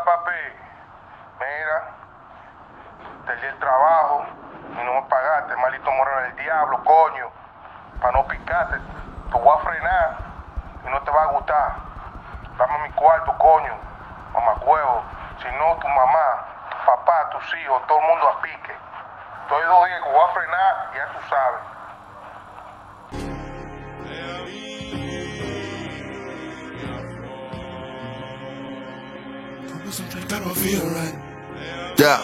papi. Mira, te di el trabajo y no me pagaste, maldito moreno del diablo, coño. Para no picarte, te voy a frenar y no te va a gustar. Dame mi cuarto, coño, mamacuevo. Si no, tu mamá, tu papá, tus hijos, todo el mundo a pique. Estoy 2 días que voy a frenar, ya tú sabes. Yeah.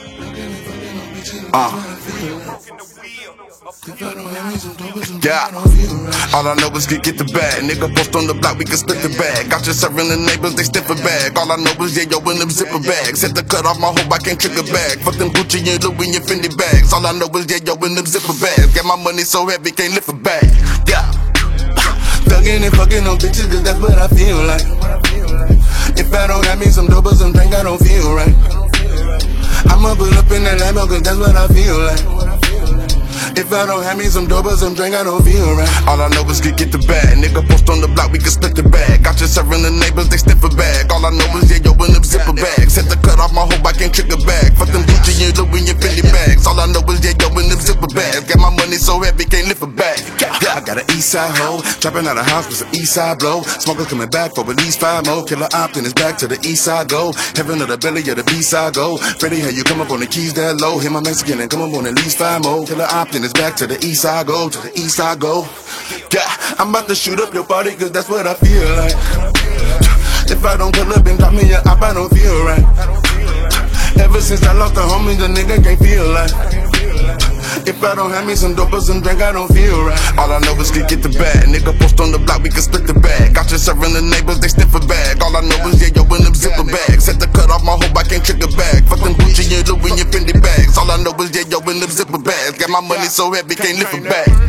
Yeah. All I know is get the bag. Nigga post on the block, we can split the bag. Got you serving the neighbors, they stiff a bag. All I know is yo in them zipper bags. Had to cut off my hope, I can't trick a bag. Fuck them Gucci and Louis and Fendi bags. All I know is yo in them zipper bags. Get my money so heavy, can't lift a bag. Yeah. Thuggin' and fucking on bitches, cause that's what I feel like. If I don't have me some dope or some drink, I don't feel right. I'ma pull up in that Lambo, cause that's what I feel like. If I don't have me some dope or some drink, I don't feel right. All I know is get the bag. Nigga post on the block, we can split the bag. Got you serving the neighbors, they stiff a bag. All I know is yo in them zipper bags. Had to cut off my hope, I can't trick a bag. Fuck them Gucci and Louis and Fendi bags. All I know is yo in them zipper bags. Got my money so heavy, can't lift a bag. I got an east side hoe, trapping out of house with some east side blow. Smokers coming back for at least 5 more. Killer Optin is back to the east side go. Heaven of the belly of the B-side go. Freddie, how you come up on the keys that low? Hit my Mexican and come up on at least 5 more. Killer Optin is back to the east side go, to the east side go. Yeah, I'm about to shoot up your party cause that's what I feel like. If I don't pull up and drop me a op, I don't feel right. Ever since I lost the homie, the nigga can't feel like. If I don't have me some dope or some drink, I don't feel right. All I know is get the bag. Nigga post on the block, we can split the bag. Got you serving the neighbors, they stiff a bag. All I know is yo in them zipper bags. Had to cut off my hope, I can't trick a bag. Fuck them Gucci and Louis and Fendi bags. All I know is yo in them zipper bags. Got my money so heavy, can't lift a bag.